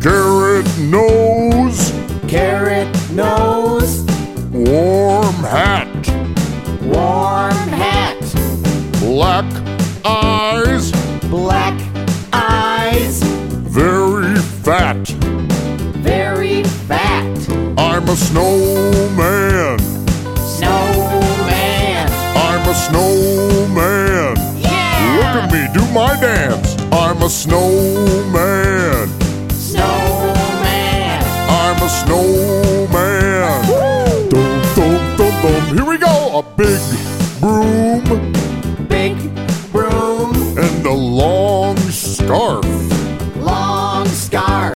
Carrot nose, carrot nose, warm hat, warm hat, black eyes, black eyes, very fat. very fat. I'm a snowman, Snowman. I'm a snowman. Yeah! Look at me do my dance. I'm a snowman.